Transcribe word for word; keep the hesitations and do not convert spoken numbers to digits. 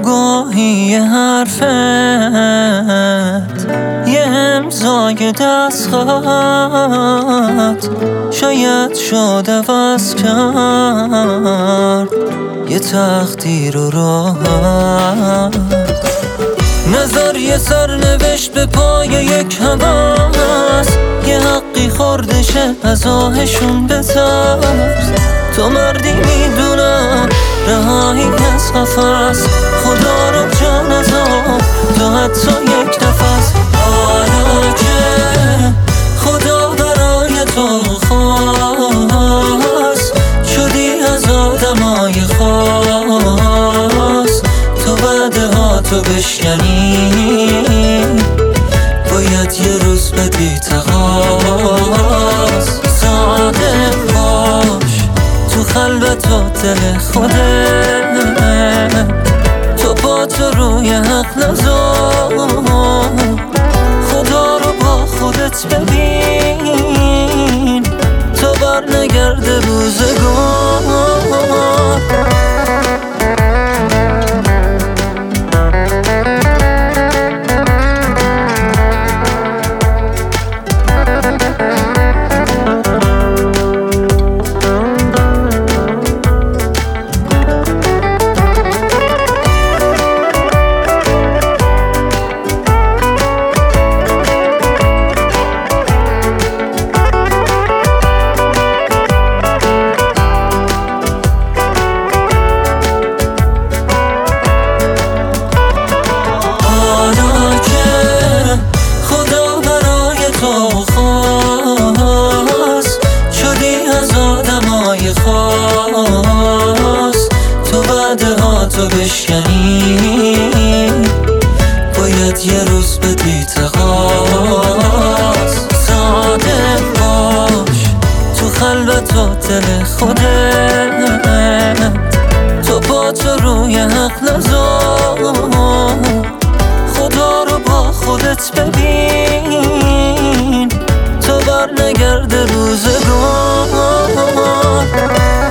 گاهی یه حرفت، یه امضای دستخط شاید شد عوض کرد یه تقدیر و راحت. نظر یه سرنوشت به پای یک هوس، یه حقی خوردشه از آهشون بترس. تو مردی میدونم رهایی از قفس، خدا رو جان ازم تو حتی یک نفس. حالا که خدا برای تو خواست، شدی از آدمای خاص. تو بعده ها تو بشکنی، باید یه روز بدی تقاس. ساده باش تو خلوت و دل خودت، تو با تو روی حق نذار. خدا رو با خودت ببین تا بر نگرده روزگار. تو بعده ها تو بشکنی، باید یه روز بدی تقاس. ساده باش تو خلوت و دل خودت، تو با تو روی حق نذار. خدا رو با خودت ببین تا بر نگرده روزگار.